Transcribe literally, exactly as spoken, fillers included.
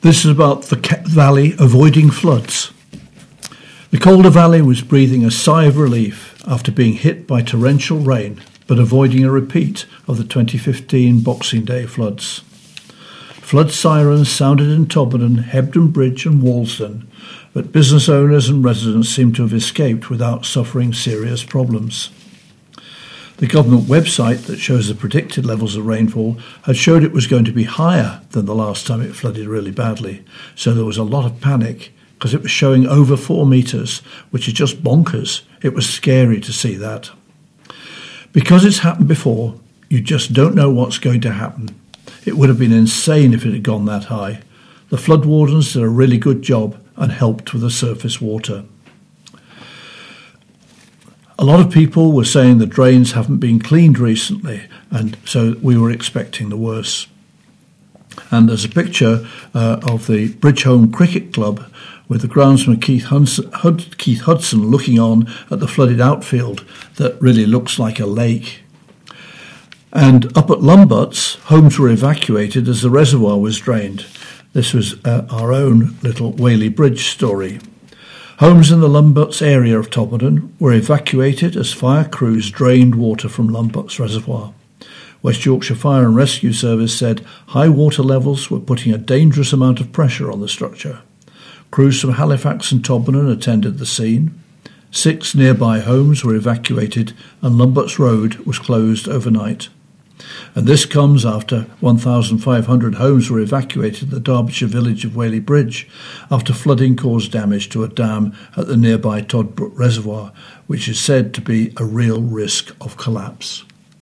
This is about the Kent Valley avoiding floods. The Calder Valley was breathing a sigh of relief after being hit by torrential rain, but avoiding a repeat of the twenty fifteen Boxing Day floods. Flood sirens sounded in Todmorden, Hebden Bridge and Walsden, but business owners and residents seem to have escaped without suffering serious problems. The government website that shows the predicted levels of rainfall had showed it was going to be higher than the last time it flooded really badly, so there was a lot of panic because it was showing over four metres, which is just bonkers. It was scary to see that. Because it's happened before, you just don't know what's going to happen. It would have been insane if it had gone that high. The flood wardens did a really good job and helped with the surface water. A lot of people were saying the drains haven't been cleaned recently, and so we were expecting the worst. And there's a picture uh, of the Bridgehome Cricket Club with the groundsman Keith Hudson, Hud, Keith Hudson looking on at the flooded outfield that really looks like a lake. And up at Lumbutts, homes were evacuated as the reservoir was drained. This was uh, our own little Whaley Bridge story. Homes in the Lumbutts area of Todmorden were evacuated as fire crews drained water from Lumbutts Reservoir. West Yorkshire Fire and Rescue Service said high water levels were putting a dangerous amount of pressure on the structure. Crews from Halifax and Todmorden attended the scene. Six nearby homes were evacuated and Lumbutts Road was closed overnight. And this comes after one thousand five hundred homes were evacuated at the Derbyshire village of Whaley Bridge after flooding caused damage to a dam at the nearby Todbrook Reservoir, which is said to be a real risk of collapse.